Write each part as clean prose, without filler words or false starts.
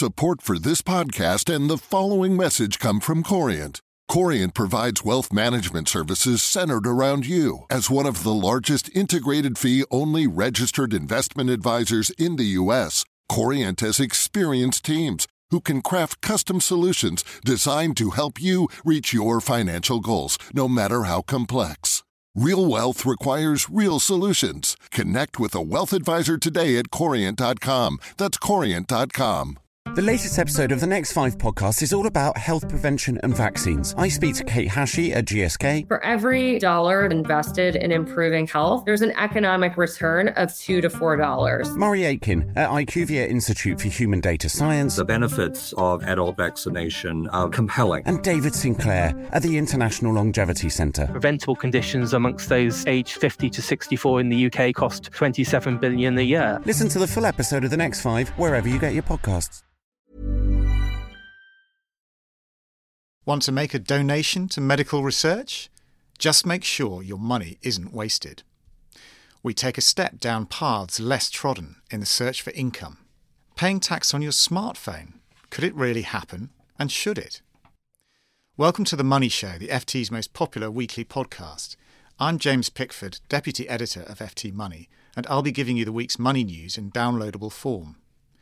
Support for this podcast and the following message come from Corient. Corient provides wealth management services centered around you. As one of the largest integrated fee-only registered investment advisors in the U.S., Corient has experienced teams who can craft custom solutions designed to help you reach your financial goals, no matter how complex. Real wealth requires real solutions. Connect with a wealth advisor today at Corient.com. That's Corient.com. The latest episode of the Next 5 podcast is all about health prevention and vaccines. I speak to Kate Hashey at GSK. For every dollar invested in improving health, there's an economic return of $2 to $4. Murray Aitken at IQVIA Institute for Human Data Science. The benefits of adult vaccination are compelling. And David Sinclair at the International Longevity Centre. Preventable conditions amongst those aged 50 to 64 in the UK cost $27 billion a year. Listen to the full episode of The Next 5 wherever you get your podcasts. Want to make a donation to medical research? Just make sure your money isn't wasted. We take a step down paths less trodden in the search for income. Paying tax on your smartphone. Could it really happen? And should it? Welcome to The Money Show, the FT's most popular weekly podcast. I'm James Pickford, Deputy Editor of FT Money, and I'll be giving you the week's money news in downloadable form.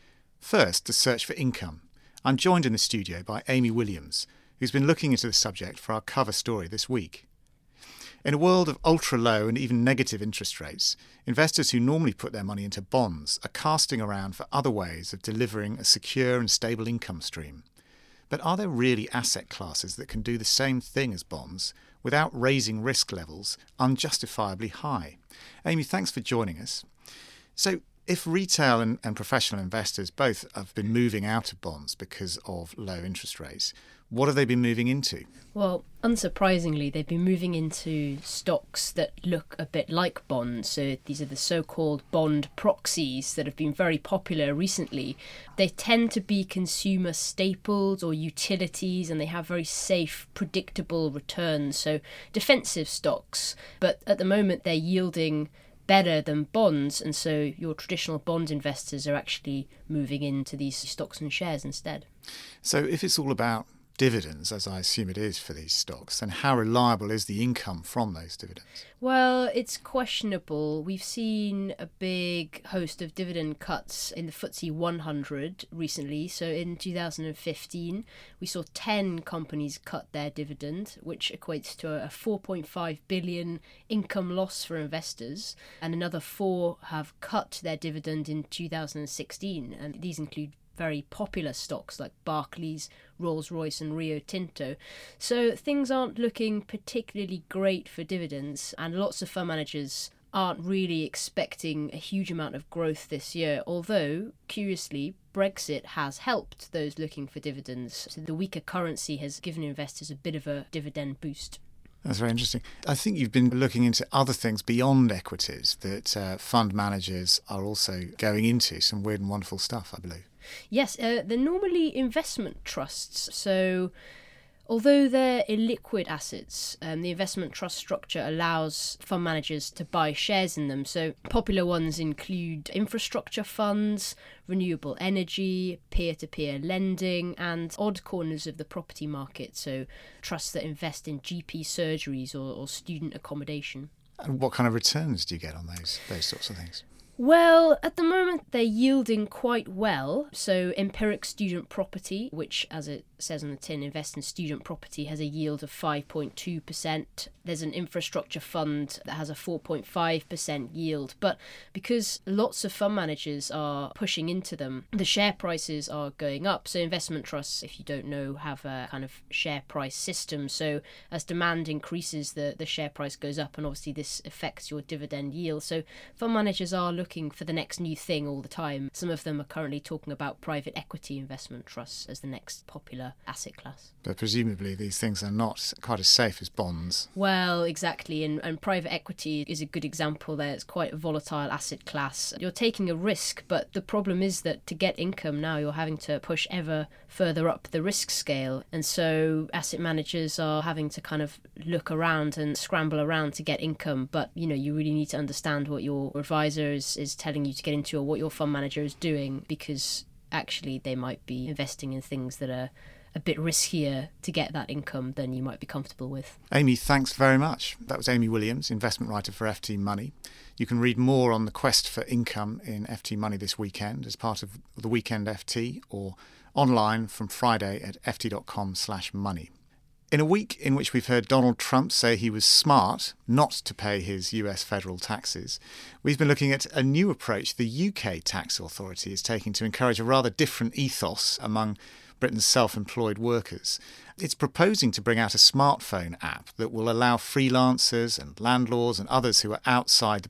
First, the search for income. I'm joined in the studio by Amy Williams, who's been looking into the subject for our cover story this week. In a world of ultra-low and even negative interest rates, investors who normally put their money into bonds are casting around for other ways of delivering a secure and stable income stream. But are there really asset classes that can do the same thing as bonds without raising risk levels unjustifiably high? Amy, thanks for joining us. So, if retail and professional investors both have been moving out of bonds because of low interest rates, what have they been moving into? Well, unsurprisingly, they've been moving into stocks that look a bit like bonds. So these are the so-called bond proxies that have been very popular recently. They tend to be consumer staples or utilities, and they have very safe, predictable returns. So defensive stocks. But at the moment, they're yielding better than bonds, and so your traditional bond investors are actually moving into these stocks and shares instead. So if it's all about dividends, as I assume it is for these stocks, then how reliable is the income from those dividends? Well, it's questionable. We've seen a big host of dividend cuts in the FTSE 100 recently. So in 2015, we saw 10 companies cut their dividend, which equates to a 4.5 billion income loss for investors. And another 4 have cut their dividend in 2016. And these include very popular stocks like Barclays, Rolls-Royce and Rio Tinto. So things aren't looking particularly great for dividends, and lots of fund managers aren't really expecting a huge amount of growth this year, although, curiously, Brexit has helped those looking for dividends. So the weaker currency has given investors a bit of a dividend boost. That's very interesting. I think you've been looking into other things beyond equities that fund managers are also going into, some weird and wonderful stuff, I believe. Yes, they're normally investment trusts. So although they're illiquid assets, the investment trust structure allows fund managers to buy shares in them. So popular ones include infrastructure funds, renewable energy, peer-to-peer lending, and odd corners of the property market. So trusts that invest in GP surgeries or student accommodation. And what kind of returns do you get on those sorts of things? Well, at the moment, they're yielding quite well. So Empiric Student Property, which, as it says on the tin, invests in student property, has a yield of 5.2%. There's an infrastructure fund that has a 4.5% yield. But because lots of fund managers are pushing into them, the share prices are going up. So investment trusts, if you don't know, have a kind of share price system. So as demand increases, the share price goes up, and obviously this affects your dividend yield. So fund managers are looking for the next new thing all the time. Some of them are currently talking about private equity investment trusts as the next popular asset class. But presumably these things are not quite as safe as bonds. Well, exactly. And private equity is a good example there. It's quite a volatile asset class. You're taking a risk, but the problem is that to get income now, you're having to push ever further up the risk scale. And so asset managers are having to kind of look around and scramble around to get income. But, you really need to understand what your advisor is telling you to get into or what your fund manager is doing, because actually they might be investing in things that are a bit riskier to get that income than you might be comfortable with. Amy, thanks very much. That was Amy Williams, investment writer for FT Money. You can read more on the quest for income in FT Money this weekend as part of the Weekend FT, or online from Friday at ft.com/money. In a week in which we've heard Donald Trump say he was smart not to pay his US federal taxes, we've been looking at a new approach the UK tax authority is taking to encourage a rather different ethos among Britain's self-employed workers. It's proposing to bring out a smartphone app that will allow freelancers and landlords and others who are outside the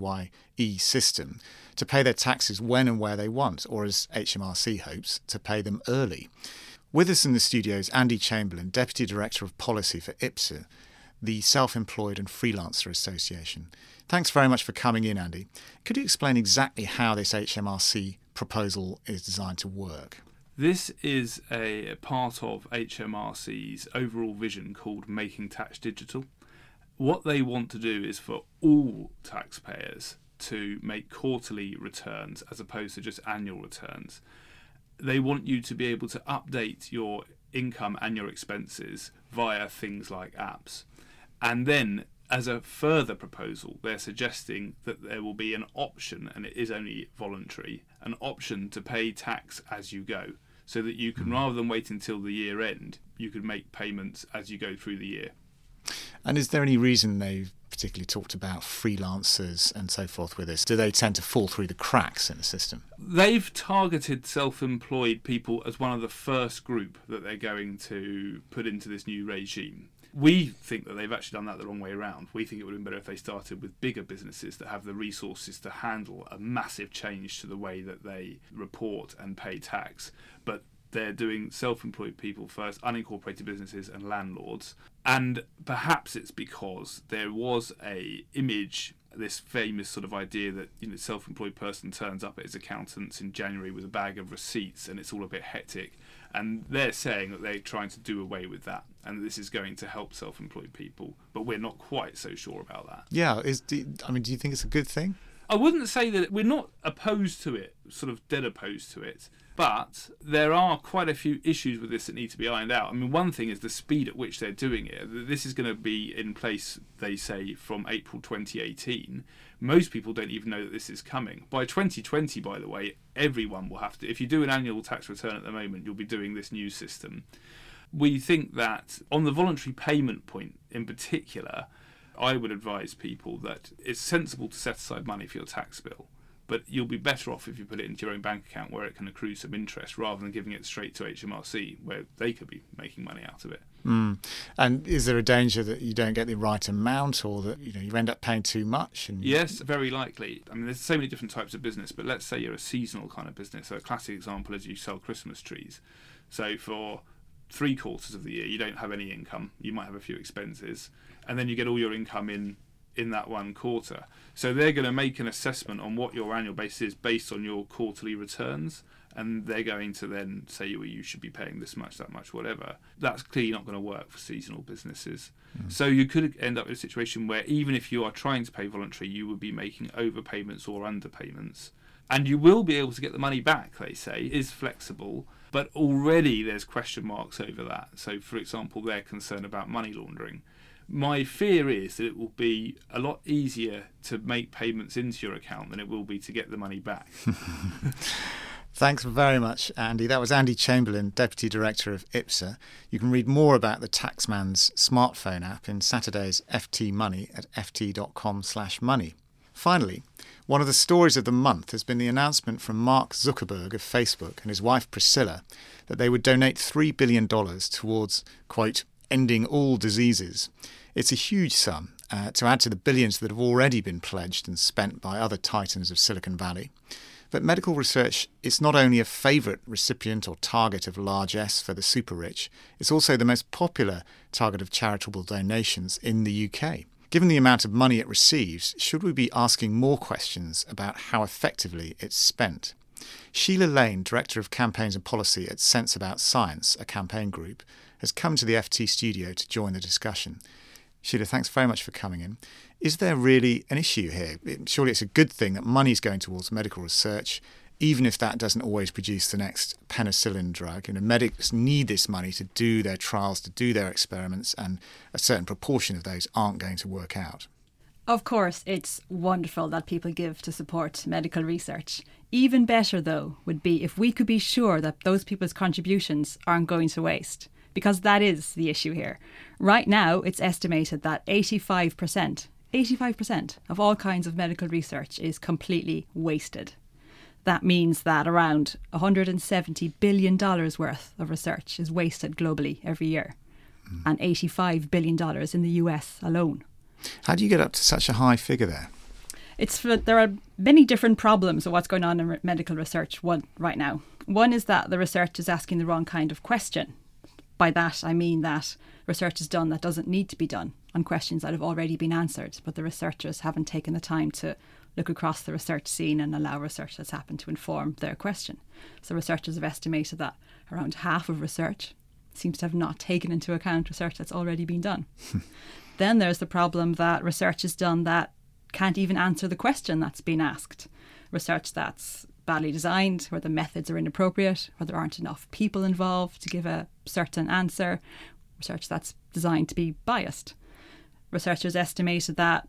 PAYE system to pay their taxes when and where they want, or as HMRC hopes, to pay them early. With us in the studio is Andy Chamberlain, Deputy Director of Policy for IPSA, the Self-Employed and Freelancer Association. Thanks very much for coming in, Andy. Could you explain exactly how this HMRC proposal is designed to work? This is a part of HMRC's overall vision called Making Tax Digital. What they want to do is for all taxpayers to make quarterly returns as opposed to just annual returns. They want you to be able to update your income and your expenses via things like apps. And then, as a further proposal, they're suggesting that there will be an option, and it is only voluntary, an option to pay tax as you go, so that you can, rather than wait until the year end, you could make payments as you go through the year. And is there any reason they've particularly talked about freelancers and so forth with this? Do they tend to fall through the cracks in the system? They've targeted self-employed people as one of the first group that they're going to put into this new regime. We think that they've actually done that the wrong way around. We think it would have been better if they started with bigger businesses that have the resources to handle a massive change to the way that they report and pay tax. But they're doing self-employed people first, unincorporated businesses and landlords. And perhaps it's because there was a image, this famous sort of idea that, you know, self-employed person turns up at his accountant's in January with a bag of receipts and it's all a bit hectic. And they're saying that they're trying to do away with that and this is going to help self-employed people. But we're not quite so sure about that. Yeah. Do you think it's a good thing? I wouldn't say that we're not opposed to it, sort of dead opposed to it. But there are quite a few issues with this that need to be ironed out. I mean, one thing is the speed at which they're doing it. This is going to be in place, they say, from April 2018. Most people don't even know that this is coming. By 2020, by the way, everyone will have to. If you do an annual tax return at the moment, you'll be doing this new system. We think that on the voluntary payment point in particular, I would advise people that it's sensible to set aside money for your tax bill. But you'll be better off if you put it into your own bank account where it can accrue some interest rather than giving it straight to HMRC where they could be making money out of it. And is there a danger that you don't get the right amount or that you end up paying too much? Yes, very likely. I mean, there's so many different types of business, but let's say you're a seasonal kind of business. So a classic example is you sell Christmas trees. So for 3 quarters of the year, you don't have any income. You might have a few expenses. And then you get all your income in that 1 quarter. So they're going to make an assessment on what your annual base is based on your quarterly returns, and they're going to then say, well, you should be paying this much, that much, whatever. That's clearly not going to work for seasonal businesses. So you could end up in a situation where even if you are trying to pay voluntary, you would be making overpayments or underpayments. And you will be able to get the money back, they say, is flexible, but already there's question marks over that. So, for example, they're concerned about money laundering. My fear is that it will be a lot easier to make payments into your account than it will be to get the money back. Thanks very much, Andy. That was Andy Chamberlain, Deputy Director of IPSA. You can read more about the Taxman's smartphone app in Saturday's FT Money at ft.com/money. Finally, one of the stories of the month has been the announcement from Mark Zuckerberg of Facebook and his wife Priscilla that they would donate $3 billion towards, quote, ending all diseases. It's a huge sum to add to the billions that have already been pledged and spent by other titans of Silicon Valley. But medical research is not only a favourite recipient or target of largesse for the super rich, it's also the most popular target of charitable donations in the UK. Given the amount of money it receives, should we be asking more questions about how effectively it's spent? Sheila Lane, Director of Campaigns and Policy at Sense About Science, a campaign group, has come to the FT studio to join the discussion. Sheila, thanks very much for coming in. Is there really an issue here? Surely it's a good thing that money's going towards medical research. even if that doesn't always produce the next penicillin drug. Medics need this money to do their trials, to do their experiments, and a certain proportion of those aren't going to work out. Of course, it's wonderful that people give to support medical research. Even better, though, would be if we could be sure that those people's contributions aren't going to waste, because that is the issue here. Right now, it's estimated that 85% of all kinds of medical research is completely wasted. That means that around $170 billion worth of research is wasted globally every year, and $85 billion in the US alone. How do you get up to such a high figure there? There are many different problems with what's going on in medical research right now. One is that the research is asking the wrong kind of question. By that, I mean that research is done that doesn't need to be done on questions that have already been answered, but the researchers haven't taken the time to look across the research scene and allow research that's happened to inform their question. So researchers have estimated that around half of research seems to have not taken into account research that's already been done. Then there's the problem that research is done that can't even answer the question that's been asked. Research that's badly designed, where the methods are inappropriate, where there aren't enough people involved to give a certain answer. Research that's designed to be biased. Researchers estimated that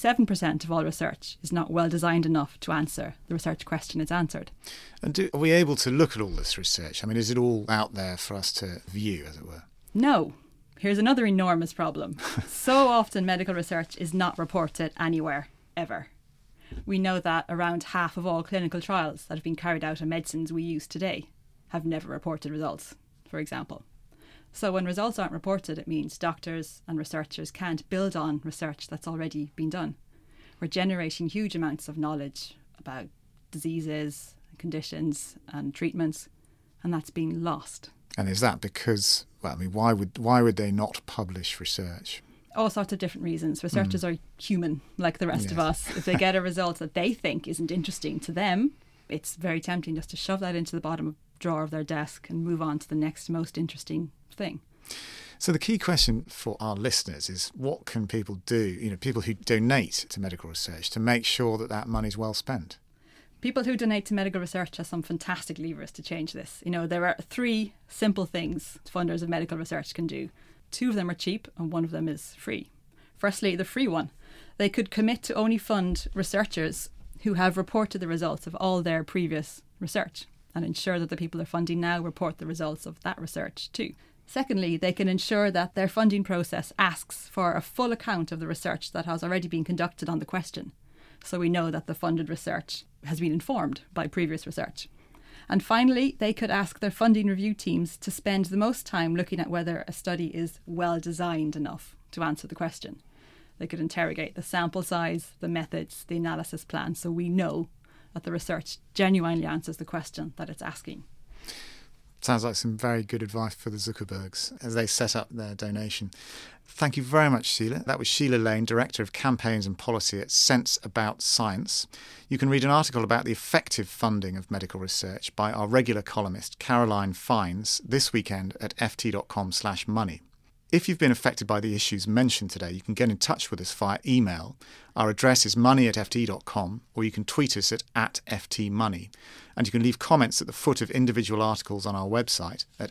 57% of all research is not well designed enough to answer the research question it's answered. And are we able to look at all this research? I mean, is it all out there for us to view, as it were? No. Here's another enormous problem. So often medical research is not reported anywhere, ever. We know that around half of all clinical trials that have been carried out on medicines we use today have never reported results, for example. So when results aren't reported, it means doctors and researchers can't build on research that's already been done. We're generating huge amounts of knowledge about diseases, conditions and treatments, and that's being lost. And is that because, why would they not publish research? All sorts of different reasons. Researchers are human, like the rest of us. If they get a result that they think isn't interesting to them, it's very tempting just to shove that into the bottom drawer of their desk and move on to the next most interesting thing. So the key question for our listeners is, what can people do, people who donate to medical research, to make sure that that money's well spent? People who donate to medical research have some fantastic levers to change this. There are 3 simple things funders of medical research can do. 2 of them are cheap and 1 of them is free. Firstly, the free one. They could commit to only fund researchers who have reported the results of all their previous research and ensure that the people they're funding now report the results of that research too. Secondly, they can ensure that their funding process asks for a full account of the research that has already been conducted on the question, so we know that the funded research has been informed by previous research. And finally, they could ask their funding review teams to spend the most time looking at whether a study is well designed enough to answer the question. They could interrogate the sample size, the methods, the analysis plan, so we know that the research genuinely answers the question that it's asking. Sounds like some very good advice for the Zuckerbergs as they set up their donation. Thank you very much, Sheila. That was Sheila Lane, Director of Campaigns and Policy at Sense About Science. You can read an article about the effective funding of medical research by our regular columnist, Caroline Fines, this weekend at ft.com/money. If you've been affected by the issues mentioned today, you can get in touch with us via email. Our address is money@ft.com, or you can tweet us at @ftmoney. And you can leave comments at the foot of individual articles on our website at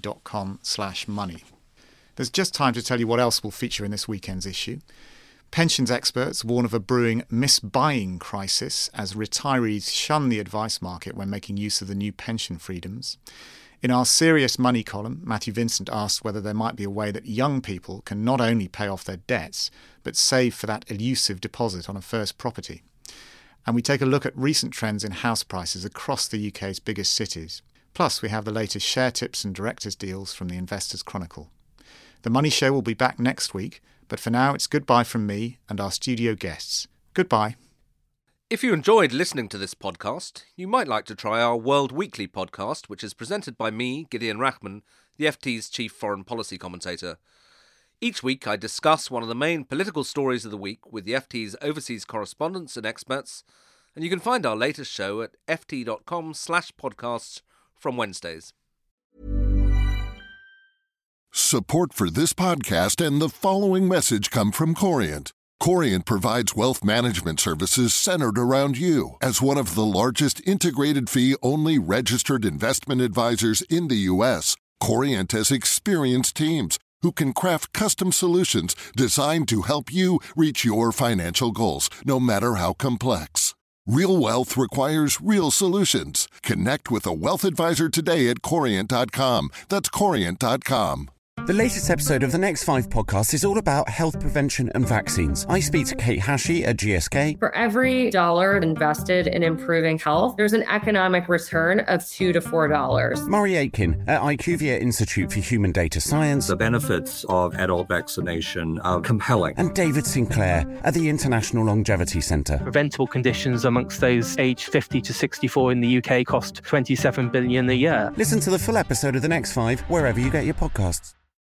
ft.com/money. There's just time to tell you what else will feature in this weekend's issue. Pensions experts warn of a brewing misbuying crisis as retirees shun the advice market when making use of the new pension freedoms. In our Serious Money column, Matthew Vincent asked whether there might be a way that young people can not only pay off their debts, but save for that elusive deposit on a first property. And we take a look at recent trends in house prices across the UK's biggest cities. Plus, we have the latest share tips and directors' deals from the Investors Chronicle. The Money Show will be back next week, but for now it's goodbye from me and our studio guests. Goodbye. If you enjoyed listening to this podcast, you might like to try our World Weekly podcast, which is presented by me, Gideon Rachman, the FT's chief foreign policy commentator. Each week I discuss one of the main political stories of the week with the FT's overseas correspondents and experts, and you can find our latest show at ft.com/podcasts from Wednesdays. Support for this podcast and the following message come from Corient. Corient provides wealth management services centered around you. As one of the largest integrated fee-only registered investment advisors in the U.S., Corient has experienced teams who can craft custom solutions designed to help you reach your financial goals, no matter how complex. Real wealth requires real solutions. Connect with a wealth advisor today at Corient.com. That's Corient.com. The latest episode of the Next 5 podcast is all about health prevention and vaccines. I speak to Kate Hashey at GSK. For every dollar invested in improving health, there's an economic return of $2 to $4. Murray Aitken at IQVIA Institute for Human Data Science. The benefits of adult vaccination are compelling. And David Sinclair at the International Longevity Centre. Preventable conditions amongst those aged 50 to 64 in the UK cost $27 billion a year. Listen to the full episode of the Next 5 wherever you get your podcasts.